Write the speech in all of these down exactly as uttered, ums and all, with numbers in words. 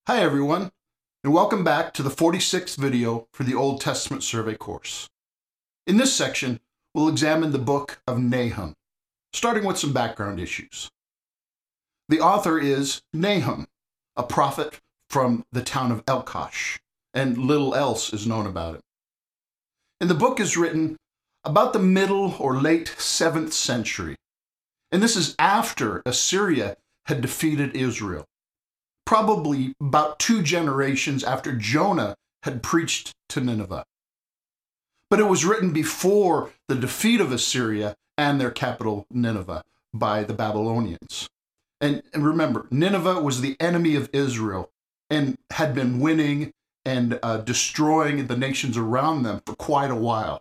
Hi everyone, and welcome back to the forty-sixth video for the Old Testament Survey course. In this section, we'll examine the book of Nahum, starting with some background issues. The author is Nahum, a prophet from the town of Elkosh, and little else is known about him. And the book is written about the middle or late seventh century, and this is after Assyria had defeated Israel, probably about two generations after Jonah had preached to Nineveh. But it was written before the defeat of Assyria and their capital Nineveh by the Babylonians. And, and remember, Nineveh was the enemy of Israel and had been winning and uh, destroying the nations around them for quite a while.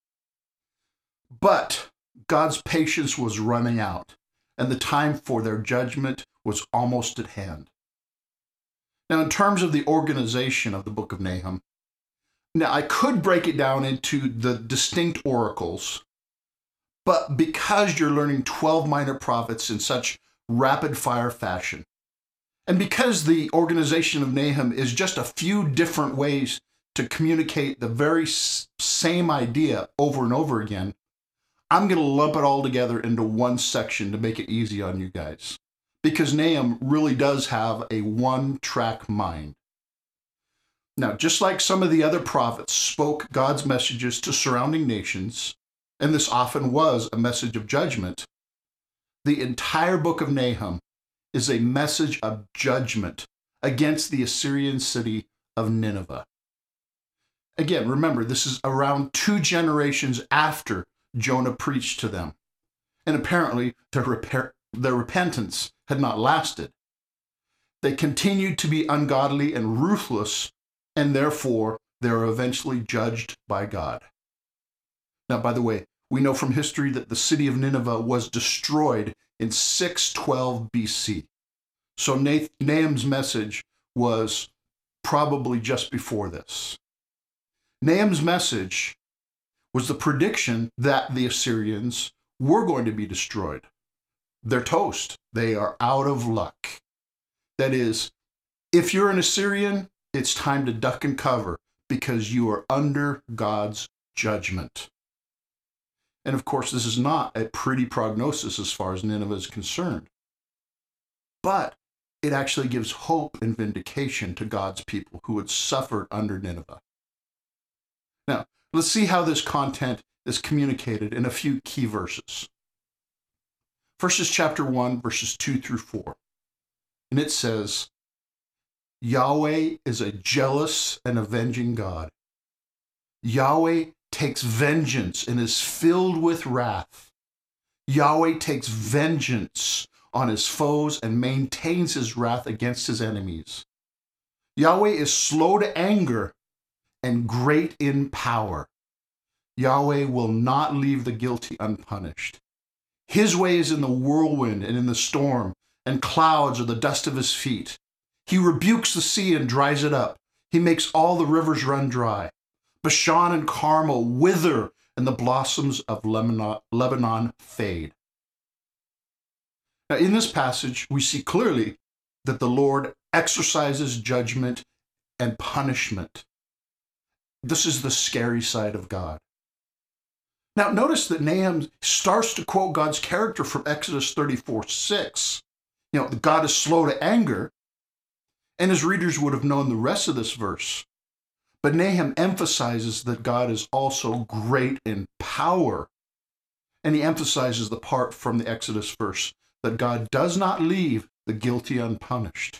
But God's patience was running out, and the time for their judgment was almost at hand. Now, in terms of the organization of the book of Nahum, now I could break it down into the distinct oracles, but because you're learning twelve minor prophets in such rapid-fire fashion, and because the organization of Nahum is just a few different ways to communicate the very same idea over and over again, I'm going to lump it all together into one section to make it easy on you guys, because Nahum really does have a one-track mind. Now, just like some of the other prophets spoke God's messages to surrounding nations, and this often was a message of judgment, the entire book of Nahum is a message of judgment against the Assyrian city of Nineveh. Again, remember, this is around two generations after Jonah preached to them, and apparently their, repair, their repentance had not lasted. They continued to be ungodly and ruthless, and therefore they are eventually judged by God. Now, by the way, we know from history that the city of Nineveh was destroyed in six twelve B C. So Nahum's message was probably just before this. Nahum's message was the prediction that the Assyrians were going to be destroyed. They're toast. They are out of luck. That is, if you're an Assyrian, it's time to duck and cover because you are under God's judgment. And of course, this is not a pretty prognosis as far as Nineveh is concerned. But it actually gives hope and vindication to God's people who had suffered under Nineveh. Now, let's see how this content is communicated in a few key verses. First is chapter one, verses two through four. And it says, Yahweh is a jealous and avenging God. Yahweh takes vengeance and is filled with wrath. Yahweh takes vengeance on his foes and maintains his wrath against his enemies. Yahweh is slow to anger and great in power. Yahweh will not leave the guilty unpunished. His way is in the whirlwind and in the storm, and clouds are the dust of his feet. He rebukes the sea and dries it up. He makes all the rivers run dry. Bashan and Carmel wither, and the blossoms of Lebanon fade. Now, in this passage, we see clearly that the Lord exercises judgment and punishment. This is the scary side of God. Now, notice that Nahum starts to quote God's character from Exodus thirty-four six. You know, God is slow to anger, and his readers would have known the rest of this verse. But Nahum emphasizes that God is also great in power, and he emphasizes the part from the Exodus verse that God does not leave the guilty unpunished.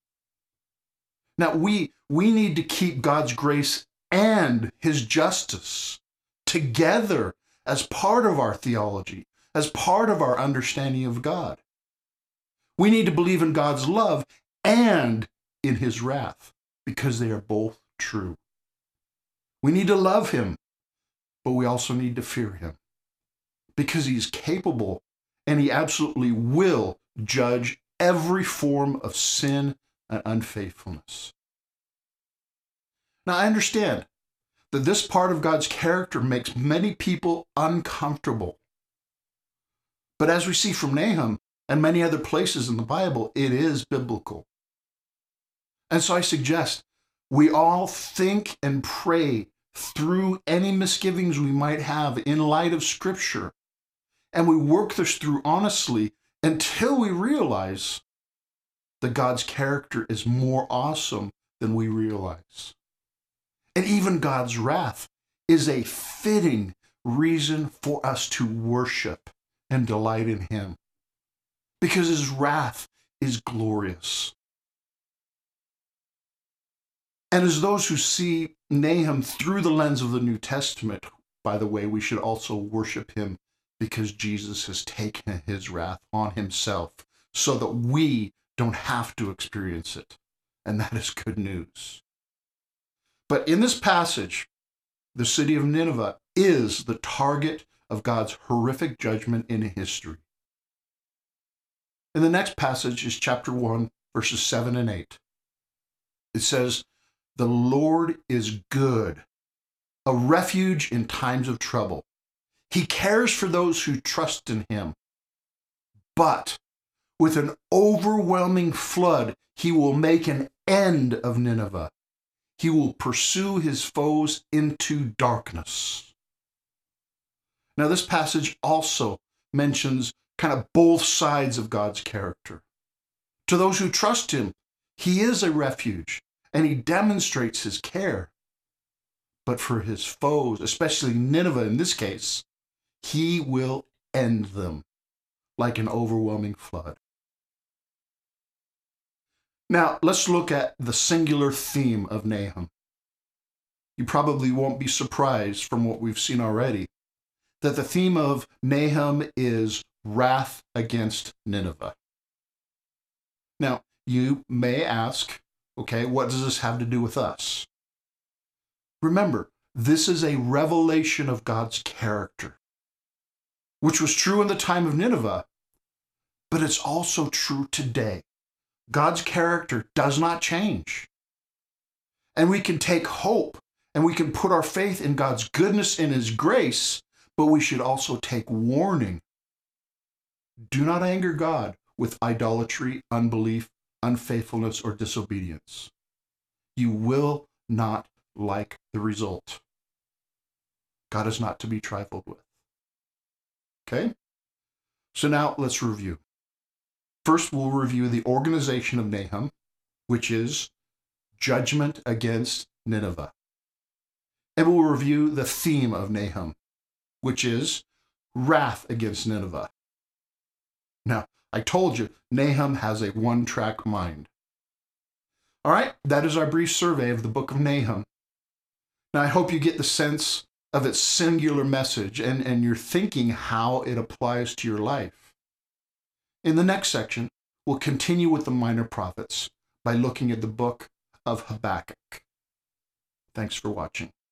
Now, we, we need to keep God's grace and his justice together as part of our theology, as part of our understanding of God. We need to believe in God's love and in his wrath, because they are both true. We need to love him, but we also need to fear him, because he's capable and he absolutely will judge every form of sin and unfaithfulness. Now, I understand that this part of God's character makes many people uncomfortable. But as we see from Nahum and many other places in the Bible, it is biblical. And so I suggest we all think and pray through any misgivings we might have in light of Scripture. And we work this through honestly until we realize that God's character is more awesome than we realize. And even God's wrath is a fitting reason for us to worship and delight in Him, because His wrath is glorious. And as those who see Nahum through the lens of the New Testament, by the way, we should also worship Him because Jesus has taken His wrath on Himself so that we don't have to experience it. And that is good news. But in this passage, the city of Nineveh is the target of God's horrific judgment in history. And the next passage is chapter one, verses seven and eight. It says, "The Lord is good, a refuge in times of trouble. He cares for those who trust in Him. But with an overwhelming flood, He will make an end of Nineveh. He will pursue His foes into darkness." Now, this passage also mentions kind of both sides of God's character. To those who trust Him, He is a refuge, and He demonstrates His care. But for His foes, especially Nineveh in this case, He will end them like an overwhelming flood. Now, let's look at the singular theme of Nahum. You probably won't be surprised from what we've seen already that the theme of Nahum is wrath against Nineveh. Now, you may ask, okay, what does this have to do with us? Remember, this is a revelation of God's character, which was true in the time of Nineveh, but it's also true today. God's character does not change. And we can take hope and we can put our faith in God's goodness and His grace, but we should also take warning. Do not anger God with idolatry, unbelief, unfaithfulness, or disobedience. You will not like the result. God is not to be trifled with. Okay? So now let's review. First, we'll review the organization of Nahum, which is judgment against Nineveh. And we'll review the theme of Nahum, which is wrath against Nineveh. Now, I told you, Nahum has a one-track mind. All right, that is our brief survey of the book of Nahum. Now, I hope you get the sense of its singular message and, and you're thinking how it applies to your life. In the next section, we'll continue with the minor prophets by looking at the book of Habakkuk. Thanks for watching.